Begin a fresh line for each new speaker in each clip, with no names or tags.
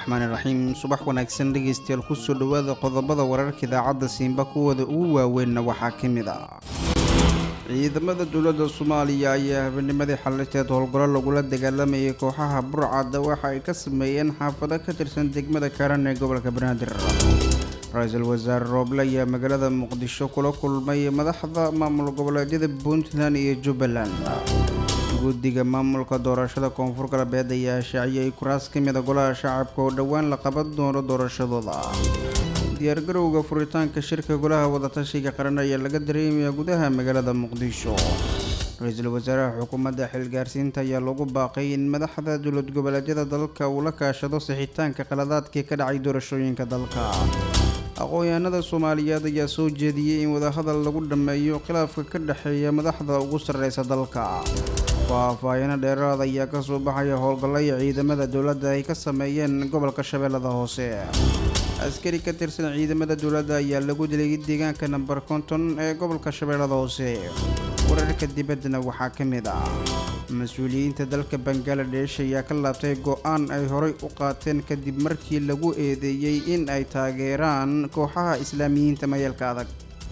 raxmaani raxiim. Subax wanaagsan dhegeystayaal ku soo dhawaada qodobada wararka idaacadda Simba kuwada ugu waaweynna waxaa ka mid ah ciidamada dowladda Soomaaliya ayaa habeennimadii xaliteed howlgallo lagula dagaalamayay kooxaha burcadda waxa ay ka sameeyeen xaafado ka tirsan degmada Karan ee gobolka Banaadir. Ra'iisul Wasaare Roble ayaa magaalada Muqdisho kula kulmay madaxda maamul goboleedyada Puntland iyo Jubbaland. guddiga maamulka doorashada koonfur galbeed ayaa shaaciyay kuraas ka mid ah golaha shacabka oo dhowaan la qaban doono doorashadooda. diyaargarowga furitaanka shirka golaha wadatashiga qaran ayaa laga dareemayaa gudaha magaalada Muqdisho. Ra'iisul Wasaaraha xukuumadda xilgaarsiinta ayaa lagu baaqay in madaxda dowlad goboleedyada dalka uu la kaashado saxitaanka qaladaadkii ka dhacay doorashooyinka dalka. aqoonyahanada Soomaaliyeed ayaa soo jeediyay in wadahadal lagu dhameeyo khilaafka ka dhexeeya madaxda ugu sarreysa dalka. faahfaahin dheeraad ayaa ka soo baxaya howlgallada ciidamada dowladda ay ka sameeyeen gobolka Shabeellada Hoose. askari ka tirsan ciidamada dowladda ayaa lagu dilay deegaanka number 50 ee gobolka Shabeellada Hoose. wararka dibaddana waxaa ka mid ah mas-uuliyiinta dalka Bangladesh ayaa ka laabtay go'aan ay horey u qaateen kadib markii lagu eedeeyay in ay taageeraan kooxaha islaamiyiinta mayalka adag.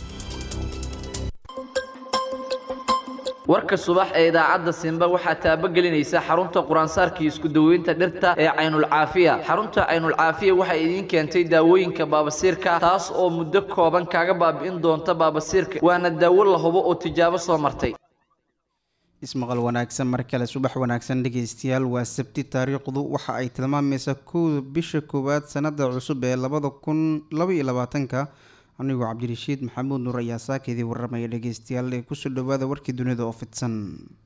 warka subax ee idaacadda Simba waxaa taabagelinaysa xarunta quraansaarkii isku daweynta dhirta ee Aynul Caafiya. xarunta Aynul Caafiya waxay idin keentay daawooyinka baabasiirka taas oo muddo kooban kaga baabi'in doonta baabasiirka waana daawo la hubo oo tijaabo soo martay.
ismaqal wanaagsan mar kale subax wanaagsan dhegeystayaal waa sabti taariikhdu waxa ay tilmaamaysaa 1 bisha koowaad sanada cusub ee 2022 anigoo Cabdirashiid Maxamuud Nuur ayaa saakeedii warramaya dhegeystayaal ee ku soo dhawaada warkii dunida oo fidsan.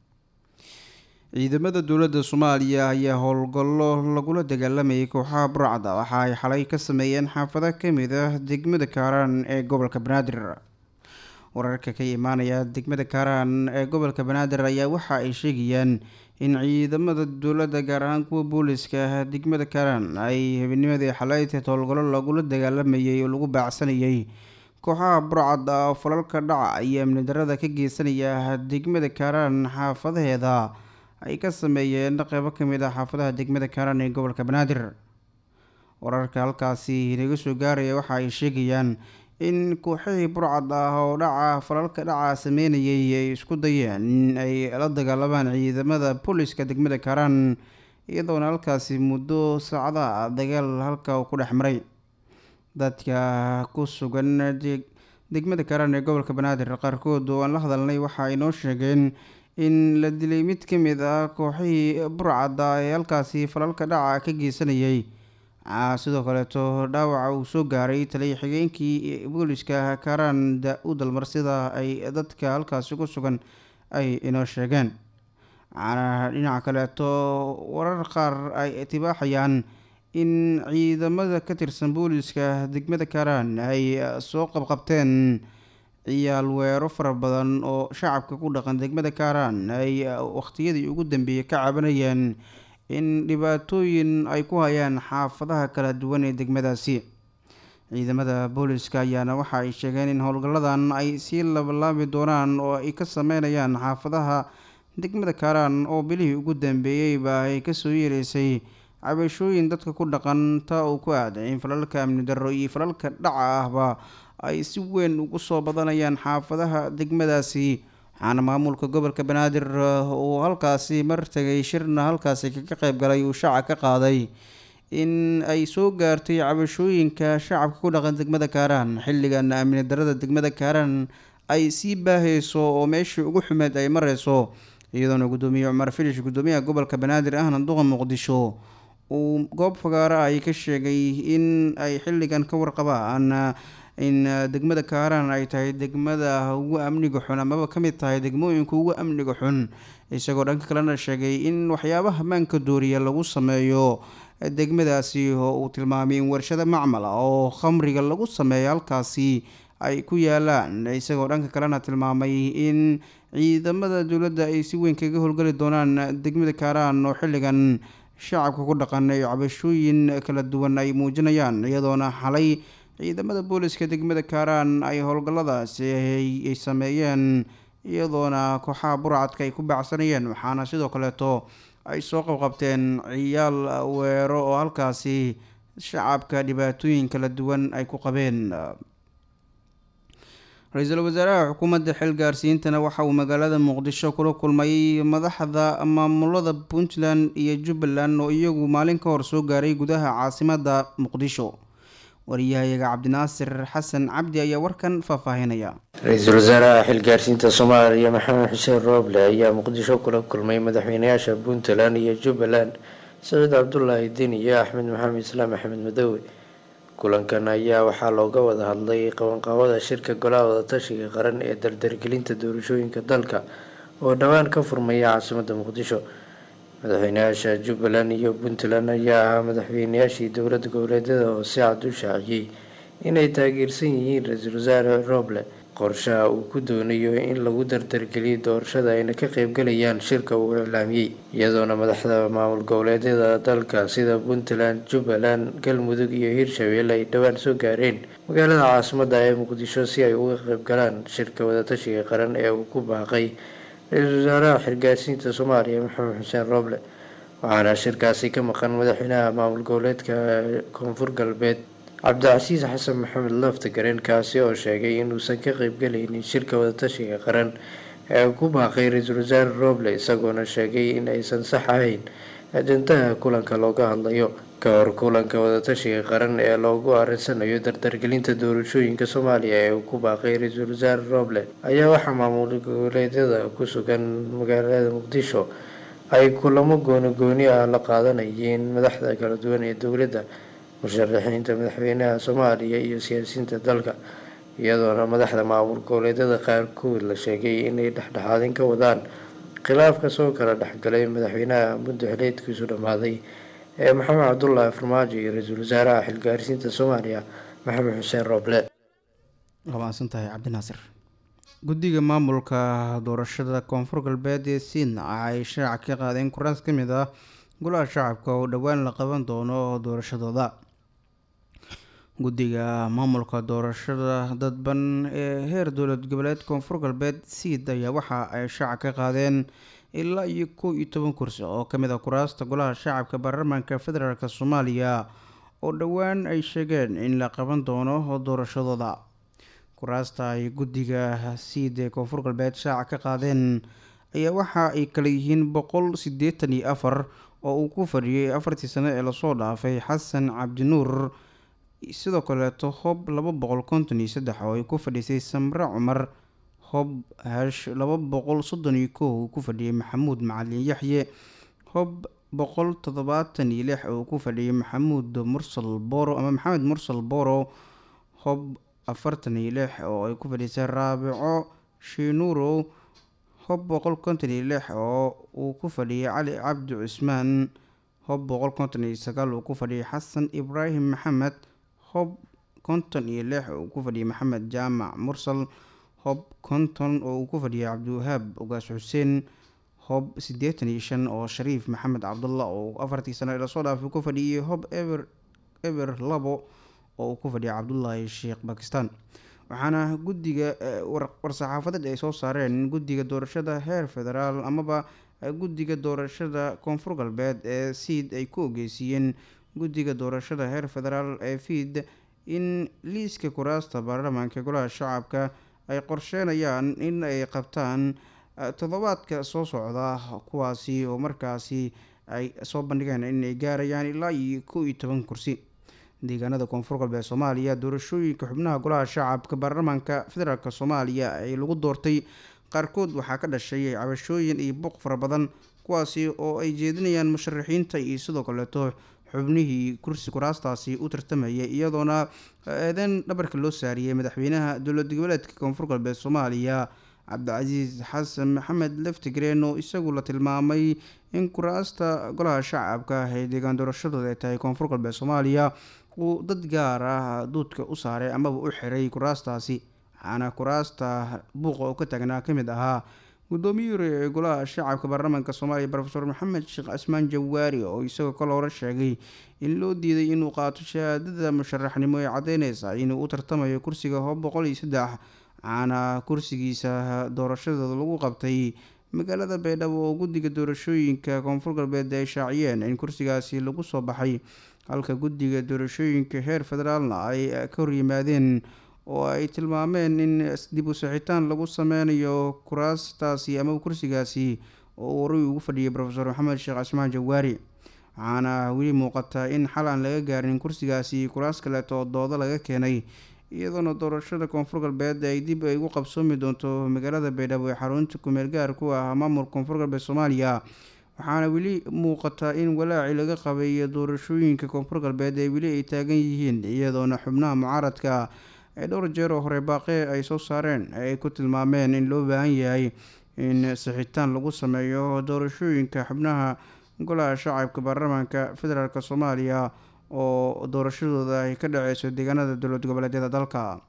ciidamada dowladda Soomaaliya ayaa howlgallo lagula dagaalamayay kooxaha burcadda waxa ay xalay ka sameeyeen xaafado ka mid ah degmada Karan ee gobolka Banaadir. wararka ka imaanaya degmada Karan ee gobolka Banaadir ayaa waxa ay sheegayaan in ciidamada dowladda gaar ahaan kuwa booliska degmada Karan ay habeennimadii xalayta howlgallo lagula dagaalamayay oo lagu baacsanayay kooxaha burcadda falalka dhaca iyo amni darrada ka geysanaya degmada Karan xaafadaheeda ay ka sameeyeen qaybo ka mid ah xaafadaha degmada Karan ee gobolka Banaadir. wararka halkaasi inaga soo gaaraya waxa ay sheegayaan in kooxihii burcad ah oo falalka dhaca sameynayay ay isku dayeen in ay la dagaalamaan ciidamada booliska degmada Karan iyadoona halkaasi muddo saacadaha dagaal halka uu ku dhex maray. dadka ku sugan degmada Karan ee gobolka Banaadir qaarkood oo aan la hadalnay waxa ay noo sheegeen in la dilay mid ka mid ah kooxihii burcadda ee halkaasi falalka dhaca ka geysanayay. sidoo kaleeto dhaawaca uu soo gaaray taliye xigeenkii booliska Karan u dalmar sida ay dadka halkaasi ku sugan ay inoo sheegeen. dhinaca kaleeto warar qaar ay tibaaxayaan in ciidamada ka tirsan booliska degmada Karan ay soo qabqabteen ciyaal weero fara badan oo shacabka ku dhaqan degmada Karan ay waqtiyadii ugu dambeeyay ka cabanayeen in dhibaatooyin ay ku hayaan xaafadaha kala duwan ee degmadaasi. ciidamada booliska ayaana waxa ay sheegeen in howlgalladan ay sii labalaabi doonaan oo ay ka sameynayaan xaafadaha degmada Karan oo bilihii ugu dambeeyeyba ay kasoo yeeraysay cabashooyin dadka ku dhaqan taa uu ku aaday in falalka amni darro iyo falalka dhaca ahba ay si weyn ugu soo badanayaan xaafadaha degmadaasi. waxaana maamulka gobolka Banaadir uu halkaasi mar tagay shirna halkaasi ka qayb galay uu shacab ka qaaday in ay soo gaartay cabashooyinka shacabka ku dhaqan degmada Karan xilligan amni darrada degmada Karan ay sii baahayso oo meeshii ugu xumeed ay marayso iyadoona gudoomiye Cumar Filish gudoomiyaha gobolka Banaadir ahna duqa Muqdisho uu goob fagaara ay ka sheegay in ay xilligan ka warqabaan in degmada Karan ay tahay degmada ugu amniga xun amaba ka mid tahay degmooyinka ugu amniga xun isagoo dhanka kalena sheegay in waxyaabaha maanka dooriya lagu sameeyo degmadaasi oo uu tilmaamay in warshado macmal ah oo khamriga lagu sameeyo halkaasi ay ku yaalaan isagoo dhanka kalena tilmaamay in ciidamada dowladda ay si weyn kaga howlgali doonaan degmada Karan oo xilligan shacabka ku dhaqan ay cabashooyin kala duwan ay muujinayaan iyadoona xalay ciidamada booliska degmada Karan ay howlgalladaasi ay sameeyeen iyadoona kooxaha burcadka ay ku baacsanayeen. waxaana sidoo kaleeto ay soo qabqabteen ciyaal weero oo halkaasi shacabka dhibaatooyin kala duwan ay ku qabeen. ra-iisul wasaaraha xukuumadda xil gaarsiintana waxa uu magaalada muqdisho kula kulmay madaxda maamulada puntland iyo jubbaland oo iyagu maalin ka hor soo gaaray gudaha caasimadda muqdisho. wariyahayaga cabdinaasir xasan cabdi ayaa warkan faahfaahinaya.
ra-iisul wasaaraha xilgaarsiinta soomaaliya maxamed xuseen rooble ayaa muqdisho kula kulmay madaxweynayaasha puntland iyo jubbaland saciid cabdulaahi deni iyo axmed maxamed islaam axmed madoobe. kulankan ayaa waxaa looga wada hadlay qabanqaabada shirka golaha wadatashiga qaran ee dardargelinta doorashooyinka dalka oo dhowaan ka furmaya caasimadda muqdisho. madaxweynayaasha jubbaland iyo puntland ayaa ahaa madaxweynayaashii dowlada goboleedyada oo si cad u shaaciyey inay taageersan yihiin ra-iisul wasaare rooble qorshaha uu ku doonayo in lagu dardargeliyo doorashada ayna ka qeybgalayaan shirka uu iclaamiyey, iyadoona madaxda maamul goboleedyada dalka sida puntland, jubbaland, galmudug iyo hirshabelle ay dhowaan soo gaareen magaalada caasimadda ee muqdisho si ay uga qeybgalaan shirka wadatashiga qaran ee uu ku baaqay ra-iisul wasaaraha xilgaarsiinta soomaaliya maxamed xuseen rooble. waxaana shirkaasi ka maqan madaxweynaha maamul goboleedka koonfur galbeed cabdicasiis xasan maxamed laftagareen, kaasi oo sheegay inuusan ka qeybgalaynin shirka wadatashiga qaran ee uu ku baaqay ra-iisul wasaare rooble, isagoona sheegay in aysan sax ahayn ajandaha kulanka looga hadlayo. ka hor kulanka wadatashiga qaran ee loogu arinsanayo dardargelinta doorashooyinka soomaaliya ee uu ku baaqay ra-iisul wasaare rooble ayaa waxaa maamul goboleedyada ku sugan magaalada muqdisho ay kulamo gooni ah la qaadanayeen madaxda kala duwan ee dowladda, musharaxiinta madaxweynaha soomaaliya iyo siyaasiyiinta dalka, iyadoona madaxda maamul goboleedyada qaarkood la sheegay inay dhexdhexaadin ka wadaan khilaaf kasoo kala dhexgalay madaxweynaha muddo xileedkiisu dhammaaday ee maxamed cabdulaahi farmaajo iyo ra-iisul wasaaraha xilgaarsiinta soomaaliya maxamed xuseen rooble.
mahadsantahay cabdinaasir. guddiga maamulka doorashada koonfur galbeed ee siidna ay shaaca ka qaadeen kuraas ka mid ah golaha shacabka oo dhowaan la qaban doono doorashadooda. guddiga maamulka doorashada dadban ee heer dowlad goboleed koonfur galbeed siid ayaa waxa ay shaaca ka qaadeen ilaa iyo 11 kursi oo kamid ah kuraasta golaha shacabka baarlamaanka federaalk soomaaliya oo dhowaan ay sheegeen in la qaban doono doorashadooda. kuraasta ay guddiga siid ee koonfur galbeed shaaca ka qaadeen ayaa waxa ay kala yihiin 184 oo uu ku fadhiyay 4 sano ee lasoo dhaafay xasan cabdinuur, sidoo kaleeto hob 253 oo ay ku fadhiisay samre cumar, hob hash 231 uu ku fadhiyay maxamuud macalin yaxye, hob 176 oo ku fadhiyay maxamed mursal booro, hob 46 oo ay ku fadhiisay raabico shiinuurow, hob 156 oo uu ku fadhiyay cali cabdi cusmaan, hob 159 uu ku fadhiyay xasan ibraahim maxamed, hob 56 oo ku fadhiyay maxamed jaamac mursal, hob 50 oo uu ku fadhiyay cabdiwahaab ugaas xuseen, hob 85 oo shariif maxamed cabdullah oo 4 sano ee lasoo dhaafay ku fadhiyay, hob eber 2 oo uu ku fadhiyay cabdulaahi sheekh bakistan. waxaana guddiga war-saxaafadeed ay soo saareen guddiga doorashada heer federaal amaba guddiga doorashada koonfur galbeed ee siid ay ku ogeysiiyeen guddiga doorashada heer federaal ee fiid in liiska kuraasta baarlamaanka golaha shacabka ay qorsheenayaan in ay qabtaan toddobaadka soo socda, kuwaasi oo markaasi ay soo bandhigeen inay gaarayaan ilaa iyo 11 kursi. deegaanada koonfur galbeed soomaaliya doorashooyinka xubnaha golaha shacabka baarlamaanka federaalk soomaaliya ay lagu doortay qaarkood waxaa ka dhashay cabashooyin iyo buuq fara badan, kuwaasi oo ay jeedinayaan musharaxiinta iyo sidoo kaleeto xubnihii kuraastaasi u tartamayay, iyadoona eedeyn dhabarka loo saariyey madaxweynaha dowlad goboleedka koonfur galbeed soomaaliya cabdicasiis xasan maxamed laftigreen oo isagu la tilmaamay in kuraasta golaha shacabka ee deegaan doorashadooda ay tahay koonfur galbeed soomaaliya uu dad gaar ah duudka u saaray amaba u xiray kuraastaasi. waxaana kuraasta buuqa oo ka taagnaa ka mid ahaa guddoomiyihii hore ee golaha shacabka baarlamaanka soomaaliya profesor maxamed sheekh cismaan jawaari oo isagoo kale hore sheegay in loo diiday inuu qaato shahaadada musharaxnimo ee cadeyneysa inuu u tartamayo kursiga hob 103, waxaana kursigiisa doorashadooda lagu qabtay magaalada baydhabo oo guddiga doorashooyinka koonfur galbeed ay shaaciyeen in kursigaasi lagu soo baxay halka guddiga doorashooyinka heer federaalna ay ka horyimaadeen oo ay tilmaameen in dib u saxitaan lagu sameynayo kuraastaasi ama kursigaasi oo horay ugu fadhiyay profesor maxamed sheekh cismaan jawaari. waxaana weli muuqata in xal aan laga gaarin kursigaasi kuraas kaleeto oo doodo laga keenay, iyadoona doorashada koonfur galbeed ay dib ay ugu qabsoomi doonto magaalada baydhabo ee xarunta kumeel gaar ku ah maamulka koonfur galbeed soomaaliya. waxaana weli muuqata in walaaci laga qabay doorashooyinka koonfur galbeed ee weli ay taagan yihiin, iyadoona xubnaha mucaaradka ee dhowr jeer oo hore baaqe ay soo saareen ay ku tilmaameen in loo baahan yahay in saxitaan lagu sameeyo doorashooyinka xubnaha golaha shacabka baarlamaanka federaalk soomaaliya oo doorashadooda ay ka dhaceyso deegaanada dowlad goboleedyada dalka.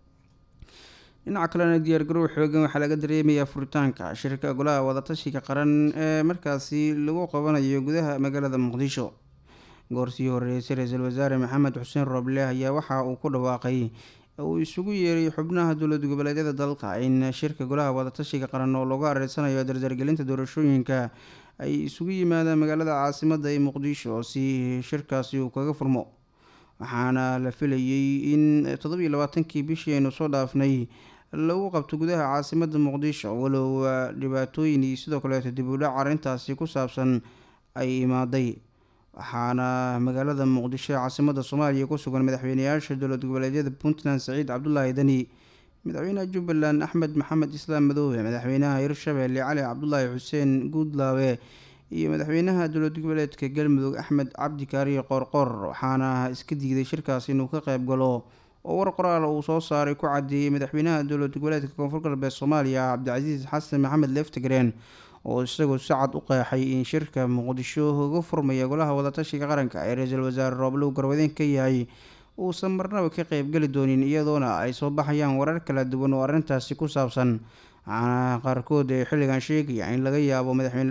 dhinaca kalena diyaargarow xoogan waxaa laga dareemayaa furitaanka shirka golaha wadatashiga qaran ee markaasi lagu qabanayo gudaha magaalada muqdisho. goorsii horeysay ra-iisul wasaare maxamed xuseen rooble ayaa waxa uu ku dhawaaqay uu isugu yeeray xubnaha dowlad goboleedyada dalka in shirka golaha wadatashiga qaran oo looga areysanayo dardargelinta doorashooyinka ay isugu yimaadaan magaalada caasimada ee muqdisho si shirkaasi uu kaga furmo. waxaana la filayay in 27kii bishii aynu soo dhaafnay lagu qabto gudaha caasimada muqdisho, walow dhibaatooyin iyo sidoo kaleeto dib u dhac arrintaasi ku saabsan ay imaaday. waxaana magaalada muqdisho ee caasimada soomaaliya ku sugan madaxweyneyaasha dowlad goboleedyada puntland saciid cabdulaahi dani, madaxweynaha jubbaland axmed maxamed islaam madoobe, madaxweynaha hirshabelle cali cabdulaahi xuseen guudlaawe iyo madaxweynaha dowlad goboleedka galmudug axmed cabdi kaariye qoorqoor. waxaana iska diiday shirkaasi inuu ka qayb galo oo war qoraal uu soo saaray ku cadeeyey madaxweynaha dowlad goboleedka koonfur galbeed soomaaliya cabdicasiis xasan maxamed leftigreen oo isagoo si cad u qeexay in shirka muqdisho uga furmaya golaha wadatashiga qaranka ee ra-iisul wasaare rooblow garwadeen ka yahay uusan marnaba ka qeybgeli doonin, iyadoona ay soo baxayaan warar kala duwan oo arrintaasi ku saabsan. waxaana qaarkood ee xilligan sheegaya in laga yaabo madaxweyne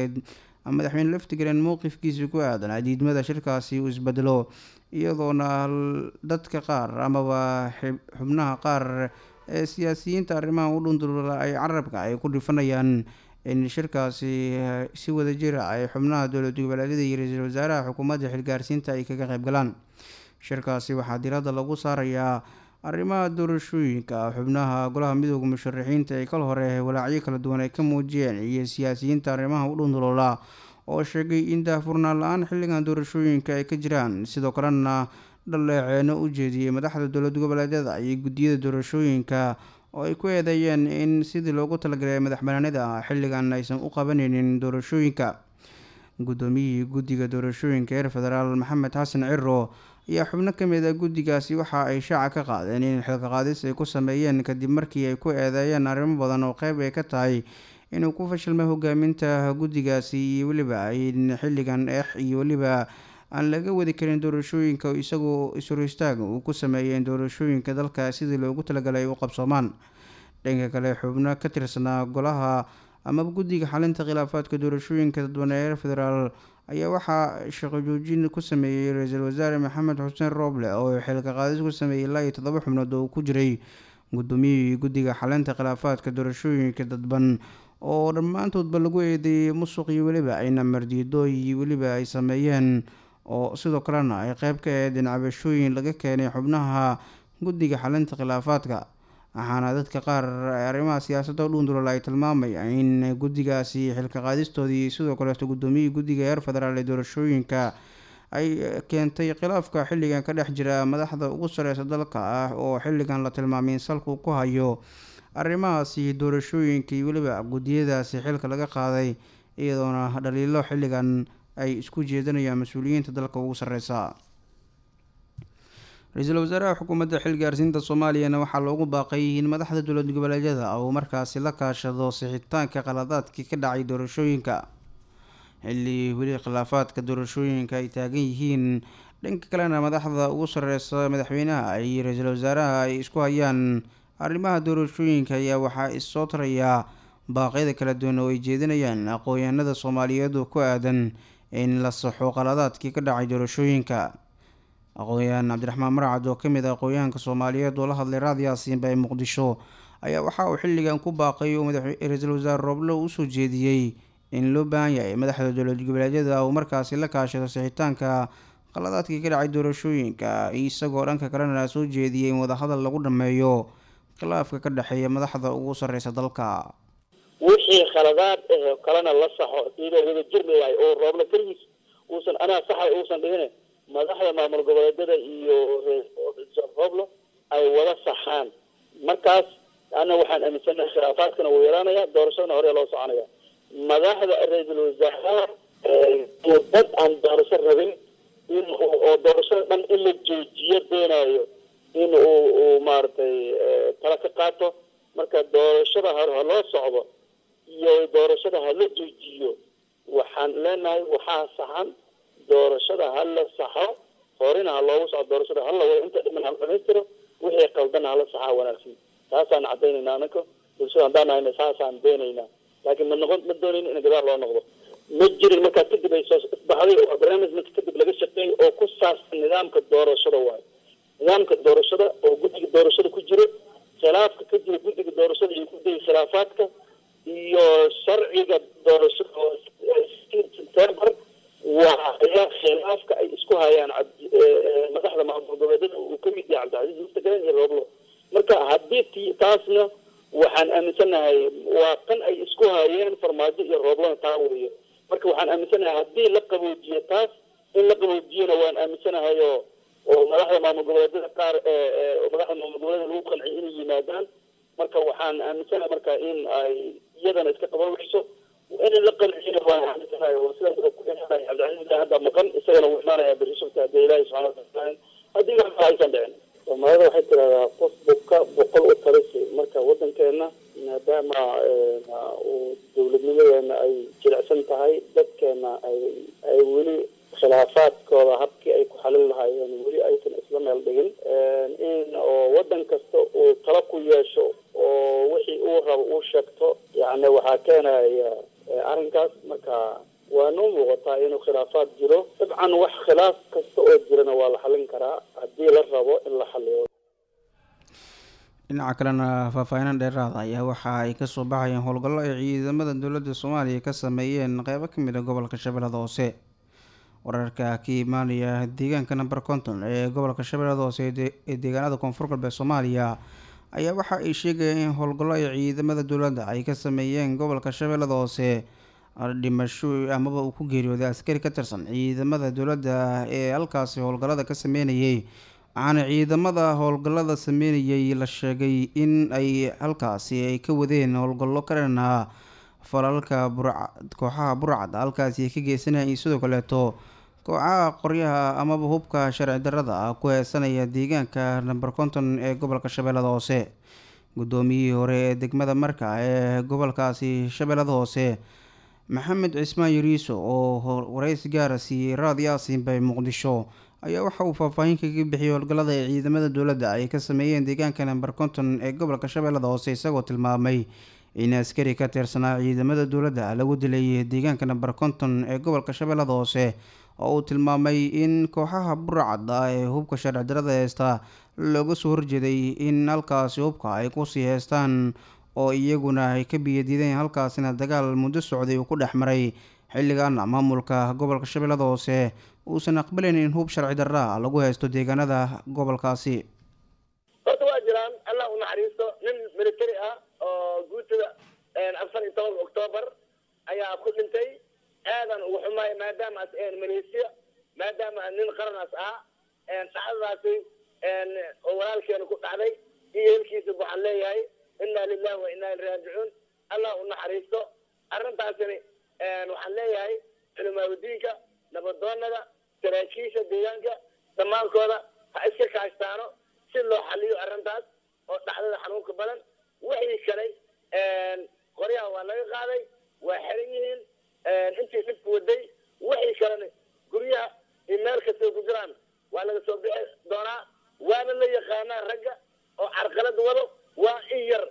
leftigreen mowqifkiisa ku aadan diidmada shirkaasi uu isbedelo, iyadoona dadka qaar amaba xubnaha qaar ee siyaasiyiinta arrimaha u dhundulula ay carabka ay ku dhifanayaan in shirkaasi si wada jira ay xubnaha dowlad goboleedyada iyo ra-iisul wasaaraha xukuumadda xilgaarsiinta ay kaga qayb galaan. shirkaasi waxaa diradda lagu saarayaa arrimaha doorashooyinka xubnaha golaha midooda musharaxiinta ee kal hore walaacyo kala duwan ay ka muujiyeen iyo siyaasiyiinta arrimaha u dhunduloola oo sheegay in daahfurnaan la-aan xilligan doorashooyinka ay ka jiraan, sidoo kalena dhaleeceeno u jeediyey madaxda dowlad goboleedyada iyo guddiyada doorashooyinka oo ay ku eedeeyeen in sidii loogu talagalay madaxbanaanida xilligan aysan u qabanaynin doorashooyinka. guddoomiyihii guddiga doorashooyinka heer federaal maxamed xasan ciro ayaa xubno ka mid a guddigaasi waxa ay shaaca ka qaadeen in xilka qaadis ay ku sameeyeen kadib markii ay ku eedeeyeen arrimo badan oo qeyb ay ka tahay inuu ku fashilmay hogaaminta guddigaasi iyo weliba in xilligan iyo weliba aan laga wadi karin doorashooyinka isagoo is-hor istaag uu ku sameeyeen doorashooyinka dalka sidii loogu talagalay u qabsoomaan. dhanka kale xubno ka tirsanaa golaha amaba guddiga xalinta khilaafaadka doorashooyinka dadban ee heer federaal ayaa waxaa shaqo joojin ku sameeyey ra-iisul wasaare maxamed xuseen rooble oo xilka qaadis ku sameeyey ilaa iyo 7 xubnood oo ku jiray guddoomiyihii guddiga xalinta khilaafaadka doorashooyinka dadban oo dhammaantoodba lagu eedeeyey musuq iyo weliba ayna mardiidooy iyo weliba ay sameeyeen, oo sidoo kalena ay qeyb ka aheyd in cabashooyin laga keenay xubnaha guddiga xalinta khilaafaadka. waxaana dadka qaar arrimaha siyaasadda u dhunduloola ay tilmaamayaan in guddigaasi xilka qaadistoodii sidoo kaleeto guddoomiyihii guddiga heer federaal ee doorashooyinka ay keentay khilaafka xilligan ka dhex jira madaxda ugu sareysa dalka ah oo xilligan la tilmaamay in salku ku hayo arrimahaasi doorashooyinka iyo weliba guddiyadaasi xilka laga qaaday, iyadoona dhaliilo xilligan ay isku jeedanayaan mas-uuliyiinta dalka ugu sareysa. ra-iisul wasaaraha xukuumadda xilgaarsiinta soomaaliyana waxaa loogu baaqay in madaxda dowlad goboleedyada uu markaasi la kaashado sixitaanka qaladaadkii ka dhacay doorashooyinka xilli weli khilaafaadka doorashooyinka ay taagan yihiin. dhanka kalena madaxda ugu sareysa madaxweynaha iyo ra-iisul wasaaraha ay isku hayaan arrimaha doorashooyinka ayaa waxaa issoo tarayaa baaqyada kala duwan oo ay jeedinayaan aqoon-yahanada soomaaliyeed oo ku aadan in la saxo qaladaadkii ka dhacay doorashooyinka. aqoon-yahan cabdiraxmaan marcad oo kamid ah aqoon-yahanka soomaaliyeed oo la hadlay raadiyo siinba ee muqdisho ayaa waxa uu xilligan ku baaqay oo ra-iisul wasaare rooble usoo jeediyey in loo baahan yahay madaxda dowlad goboleedyada uu markaasi la kaashado sixitaanka qaladaadkii ka dhacay doorashooyinka isagoo dhanka kalena soo jeediyey in wadahadal lagu dhameeyo khilaafka ka dhexeeya madaxda ugu sarreysa dalka.
wixii khaladaad kalena la saxo iyadoo wada jirna yahay oo roobla keligiis uusan anaa saxay uusan dhihine madaxda maamul goboleedyada iyo rooblo ay wada saxaan markaas ana waxaan aaminsanahay khilaafaadkana wuu yaraanaya doorashadana hore loo soconaya madaxda ra-iisul wasaaraha dad aan doorasho rabin in oo doorashada dhan in la joojiyo doonayo in uu maaragtay tala ka qaato marka doorashada hore ha loo socdo iyo doorashada ha la joojiyo waxaan leenahay waxaa saxan doorashada ha la saxo horena ha loogu socdo doorashada ha la wada inta dhiman ha la dhamaystiro wixii qaldana ha la saxaa wanaagsan taasaan cadaynaynaa anaka bulshada haddaan nahayna saasaan doonaynaa laakiin ma doonayna in gadaal loo noqdo ma jirin markaa kadib ay soo isbaxday oo barnaamij marka kadib laga shaqeeyo oo ku saabsan nidaamka doorashada waayo nidaamka doorashada oo guddiga doorashada ku jiro khilaafka ka jira guddiga doorashada iyo guddiga khilaafaadka iyo sharciga doorashada oo September waa khilaafka ay isku hayaan madaxda maamul goboleedyada uu ka mid yahay Cabdicasiis Mustaqbal iyo Rooblo marka haddii taasna waxaan aaminsanahay waa tan ay isku hayeen farmaajo iyo Rooblo taa weeye marka waxaan aaminsanahay haddii la qaboojiyo taas in la qaboojiyana waan aaminsanahay oo madaxda maamul goboleedyada qaar madaxda maamul goboleedyada lagu qanciyo inay yimaadaan marka waxaan aaminsanahay marka in ay iyadana iska qabanayso in la qanciyana waan aaminsanahay oo sidaas oo ku dhinaanay Cabdicasiis hadda maqan isagana wuu imaanaya berishada hadii Ilaahay subxaanahu wa ta'ala haddii wax aysan dhicin Soomaalida waxay tiraahdaa qof buka boqol u talisi marka wadankeena maadaama uu dowladnimadeena ay jilicsan tahay dadkeena ay weli khilaafaadkooda habkii ay ku xalin lahaayeen weli aysan isla meel dhigin in oo wadan kasta uu talo ku yeesho oo wixii uu rabo uu sheegto yacni waxaa keenaya arrinkaas marka waa noo muuqataa inuu khilaafaad jiro dabcan wax khilaaf kasta oo jirana waa la xalin karaa haddii la rabo in la xaliyo
dhinaca kalena faahfaahinan dheeraada ayaa waxa ay kasoo baxayeen howlgallo ay ciidamada dowladda Soomaaliya ka sameeyeen qeybo ka mid ah gobolka Shabeellaha Hoose wararka ka imaanaya deegaanka number 50 ee gobolka Shabeellaha Hoose ee deegaanada Koonfur Galbeed Soomaaliya ayaa waxa ay sheegayeen in howlgallo ay ciidamada dowladda ay ka sameeyeen gobolka Shabeellaha Hoose dhimasho amaba uu ku geeriyooday askari ka tirsan ciidamada dowladda ee halkaasi howlgallada ka sameynayay waxaana ciidamada howlgallada sameynayay la sheegay in ay halkaasi ay ka wadeen howlgallo ka dhan ah falalka kooxaha burcad halkaasi ay ka geysanayeen sidoo kaleeto kooxaha qoryaha amaba hubka sharci darrada ah ku heesanaya deegaanka number 50 ee gobolka Shabeellaha Hoose gudoomiyihii hore ee degmada Marka ee gobolkaasi Shabeellaha Hoose Maxamed Cismaan Yariiso oo waraysi gaar ah siiyay raadiyo Siinbay Muqdisho ayaa waxa uu faahfaahin kaga bixiyay howlgallada ay ciidamada dowladda ay ka sameeyeen deegaanka number 50 ee gobolka Shabeellaha Hoose isagoo tilmaamay in askari ka tirsanaa ciidamada dowladda lagu dilay deegaanka number 50 ee gobolka Shabeellaha Hoose oo uu tilmaamay in kooxaha burcad ee hubka sharci darrada heesta looga soo horjeeday in halkaasi hubka ay ku sii heestaan oo iyaguna ay ka biyadiideen halkaasina dagaal muddo socday uu ku dhex maray xilligan maamulka gobolka Shabeellaha Hoose uusan aqbalin in hub sharci darra lagu haysto deegaanada gobolkaasi
horta waa jiraan Allah u naxariisto nin military ah oo guutada 14 October ayaa ku dhintay aadan ugu xumaay maadaama Malaysia maadaama nin qaranaas ah dhacdadaasi oo walaalkeena ku dhacday iyo hilkiisa waxaan leeyahay inna lillahi wa inna ilayhi raaji'uun Allah u naxariisto arrintaasina waxaan leeyahay culimada nabadoonnada saraakiisha deegaanka dhamaankooda ha iska kaashtaano si loo xaliyo arrintaas oo dhacdada xanuunka badan wixii kale qoryaha waa laga qaaday waa xiran yihiin intii dhibku waday wixii kalena guryaha iyo meel kastay ku jiraan waa laga soo bixi doonaa waana la yaqaanaa ragga oo carqalad wado waa in yar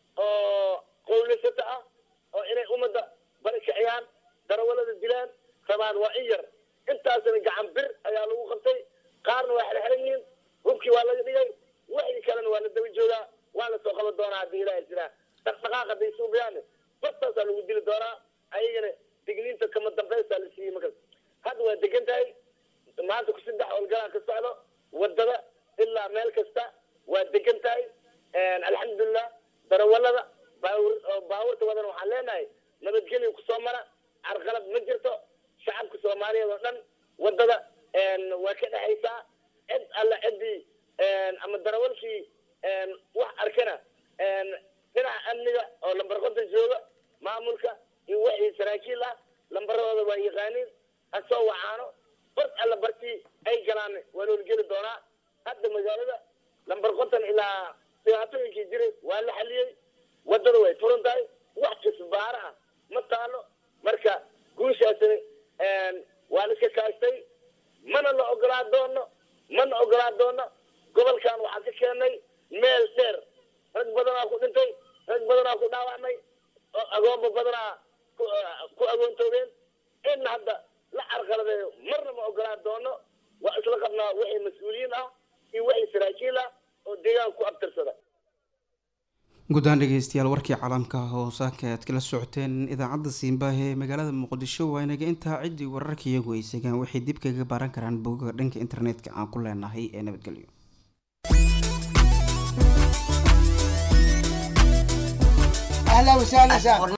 oo qowlisata ah oo inay ummadda bari kiciyaan darawalada dilaan rabaan waa in yar intaasna gacan bir ayaa lagu qabtay qaarna waa xirxiran yihiin hubkii waa laga dhigay wixii kalena waa la daba joogaa waa la soo qaban doonaa haddii ilaahay jiraa dhaqdhaqaaq hadday suubiyaan bartaasaa lagu dili doonaa ayagana digniinta kama dambaysaa la siiyey markas hadda waa degan tahay maanta ku saddex howlgalaa ka socdo wadada ilaa meel kasta waa degan tahay alxamdulilah darawalada baabuurta wadan waxaan leenahay nabadgelyo kusoo mara carqalad ma jirto shacabka soomaaliyeed oo dhan wadada waa ka dhexaysaa cid alla ciddii ama darawalkii wax arkana dhinaca amniga oo lambar konton jooga maamulka iyo wixii saraakiil ah lambaradooda waa yaqaaniin ha soo wacaano bart alla bartii ay galaan waa noolgeli doonaa hadda magaalada lambar konton ilaa dhibaatooyinkii jiray waa la xaliyey wadada way furan tahay wax isbaara ah ma taalo marka guushaasina waa la iska kaashtay mana ogolaa doono gobolkan waxaa ka keenay meel dheer rag badanaa ku dhintay rag badanaa ku dhaawacmay agoonba badanaa ku agoontoobeen in hadda la carqaladeeyo marna ma ogolaa doono waa isla qabnaa wixii mas-uuliyiin ah iyo wixii saraakiil ah oo deegaan ku abtirsada
guud ahaan dhegeystayaal warkii caalamka hoosaaka aad kala socoteen idaacadda Simba ee magaalada Muqdisho waa inaga intaa ciddii wararka iyagu ay segaan waxay dib kaga baaran karaan bogga dhanka internetka aan ku leenahay ee nabadgelyo.
أهلا وسهلا.